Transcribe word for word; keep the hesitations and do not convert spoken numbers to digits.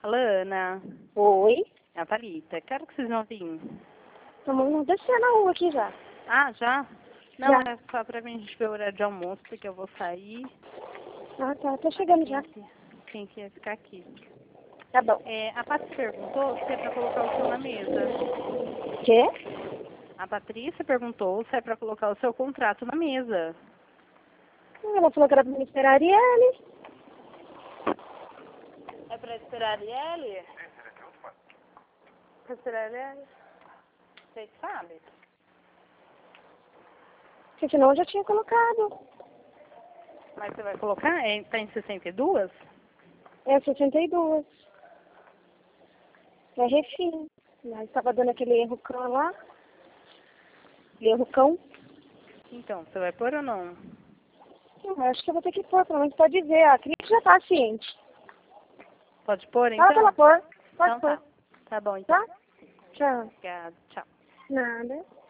Alana, Oi. é a Thalita. Quero que vocês vão vir. Estamos descendo na rua aqui já. Ah, já? Não, Já. é só pra mim a gente ver o horário de almoço, porque eu vou sair. Ah, tá. Tô chegando já. Quem que, quem que ia ficar aqui? Tá bom. É, a Patrícia perguntou se é pra colocar o seu na mesa. Quê? A Patrícia perguntou se é pra colocar o seu contrato na mesa. Ela falou que era pra me esperar a Arielle. É pra esperar a Arielle? Pra esperar a Arielle? Você que sabe? Porque senão eu já tinha colocado. Mas você vai colocar? É, tá em sessenta e dois? É sessenta e dois. É refim. Mas tava dando aquele erro cão lá. Aquele erro cão. Então, você vai pôr ou não? Eu acho que eu vou ter que pôr, pelo menos pode ver. A Cris já tá ciente. Pode pôr, então? Fala pra ela pôr. Pode Então pôr. tá. Tá bom, então. Tá? Tchau. Obrigada. Tchau. Nada.